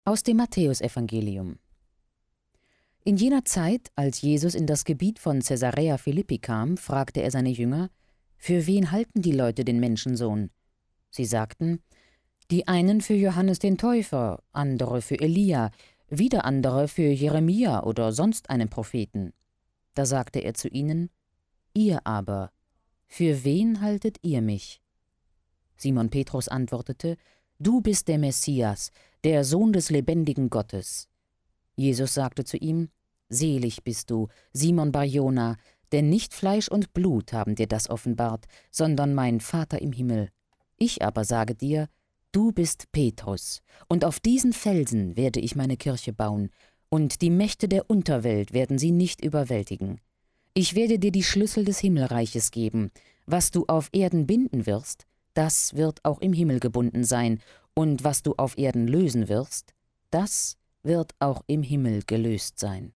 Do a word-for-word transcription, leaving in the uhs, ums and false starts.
Aus dem Matthäusevangelium. In jener Zeit, als Jesus in das Gebiet von Caesarea Philippi kam, fragte er seine Jünger: Für wen halten die Leute den Menschensohn? Sie sagten: Die einen für Johannes den Täufer, andere für Elia, wieder andere für Jeremia oder sonst einen Propheten. Da sagte er zu ihnen: Ihr aber, für wen haltet ihr mich? Simon Petrus antwortete: Du bist der Messias, der Sohn des lebendigen Gottes. Jesus sagte zu ihm: Selig bist du, Simon Bar-Jona, denn nicht Fleisch und Blut haben dir das offenbart, sondern mein Vater im Himmel. Ich aber sage dir: Du bist Petrus, und auf diesen Felsen werde ich meine Kirche bauen, und die Mächte der Unterwelt werden sie nicht überwältigen. Ich werde dir die Schlüssel des Himmelreiches geben. Was du auf Erden binden wirst, das wird auch im Himmel gebunden sein, und was du auf Erden lösen wirst, das wird auch im Himmel gelöst sein.